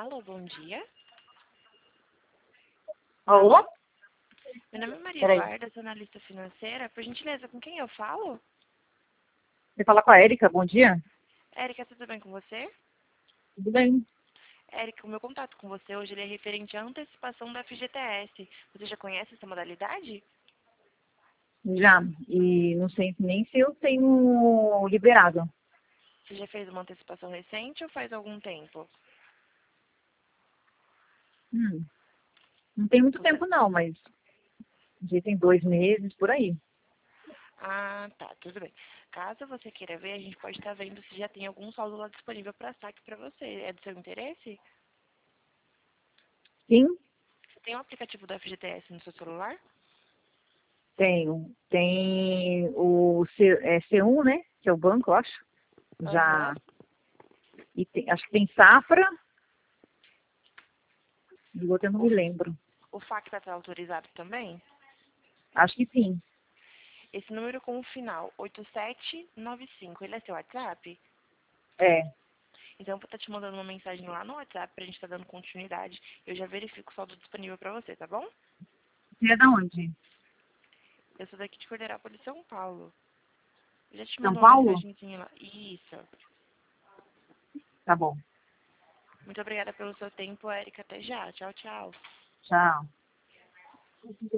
Alô, bom dia. Alô? Meu nome é Maria Peraí. Eduarda, sou analista financeira. Por gentileza, com quem eu falo? Você fala com a Érica, bom dia? Érica, tudo bem com você? Tudo bem? Érica, o meu contato com você hoje ele é referente à antecipação da FGTS. Você já conhece essa modalidade? Já. E não sei nem se eu tenho liberado. Você já fez uma antecipação recente ou faz algum tempo? Hum, não tem muito Você... tempo não, mas dizem 2 meses, por aí. Ah, tá, tudo bem. Caso você queira ver, a gente pode estar vendo se já tem algum saldo lá disponível para saque para você. É do seu interesse? Sim, Você tem o aplicativo da FGTS no seu celular? tenho. Tem o C1, né? Que é o banco, eu acho. Aham. Já. E acho que tem Safra. E outra eu não O, me lembro. o FAQ está autorizado também? Acho que sim. Esse número com o final 8795, ele é seu WhatsApp? É. Então eu vou estar te mandando uma mensagem lá no WhatsApp pra gente estar dando continuidade. Eu já verifico o saldo disponível pra você, tá bom? Você é da onde? Eu sou daqui de Corderópolis, São Paulo. Eu já te São mando uma Paulo? mensagenzinha lá. Isso. Tá bom. Muito obrigada pelo seu tempo, Érica. Até já. Tchau, tchau. Tchau.